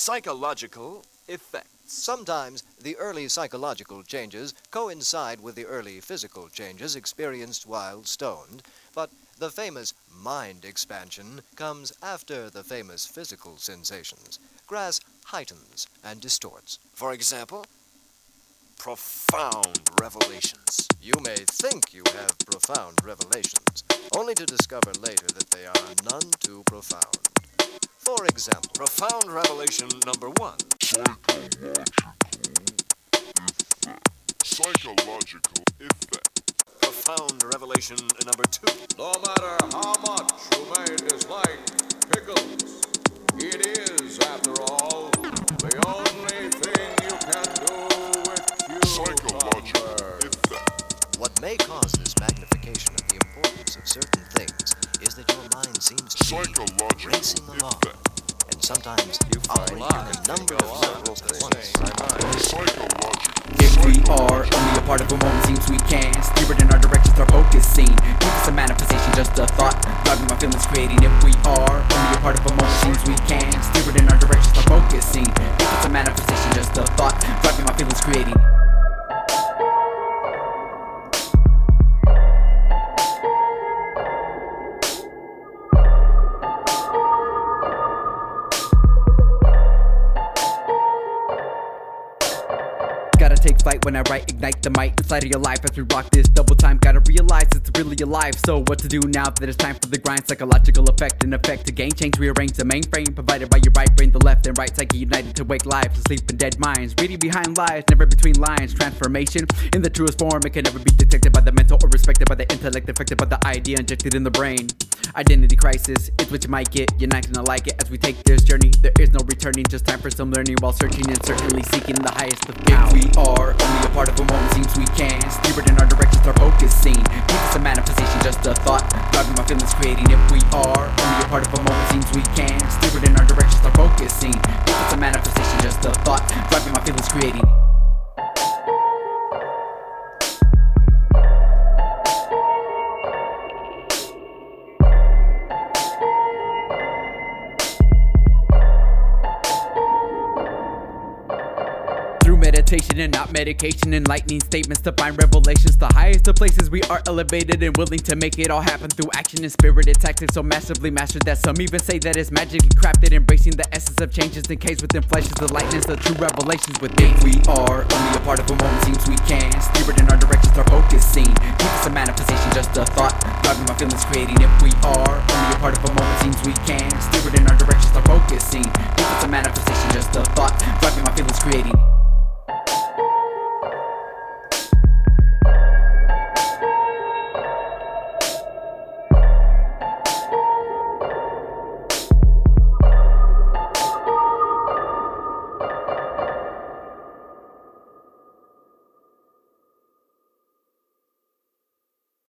Psychological effects. Sometimes the early psychological changes coincide with the early physical changes experienced while stoned, but the famous mind expansion comes after the famous physical sensations. Grass heightens and distorts. For example, profound revelations. You may think you have profound revelations, only to discover later that they are none too profound. For example, profound revelation number 1. Psychological effect. Profound revelation number 2. No matter how much you may dislike pickles, it is, after all, the only thing you can do with Psychological effect. what may cause this magnification of the importance of certain things is that your mind seems to be racing along, and sometimes operating in a number of levels at once. If we are only a part of a moment, seems we can steer it in our direction, start focusing. If it's a manifestation, just a thought, driving my feelings, creating. If we are only a part of a moment, seems we can steer it in our direction, start focusing. If it's a manifestation, just a thought, driving my feelings, creating. Gotta take flight when I write, ignite the might inside of your life as we rock this double time. Gotta realize it's really alive. So what to do now that it's time for the grind? Psychological effect and effect to gain change. Rearrange the mainframe provided by your right brain, the left and right psyche united to wake lives, asleep in dead minds. Reading behind lies, never between lines. Transformation in the truest form, it can never be detected by the mental or respected by the intellect, affected by the idea injected in the brain. Identity crisis, it's what you might get. You're not gonna like it as we take this journey. There is no returning, just time for some learning while searching and certainly seeking the highest of if we are only a part of a moment, seems we can steer it in our direction, start focusing. If it's a manifestation, just a thought, driving my feelings, creating. If we are only a part of a moment, seems we can steer it in our direction, start focusing. If it's a manifestation, just a thought, driving my feelings, creating. Meditation and not medication, enlightening statements to find revelations. The highest of places we are elevated and willing to make it all happen through action and spirited tactics so massively mastered that some even say that it's magically crafted. Embracing the essence of changes encased within flesh is the lightness of true revelations within. We are only a part of a moment, seems we can steer it in our direction, start focusing. If it's a manifestation, just a thought, driving my feelings, creating. If we are only a part of a moment, seems we can steer it in our direction, start focusing. If it's a manifestation, just a thought, driving my feelings, creating.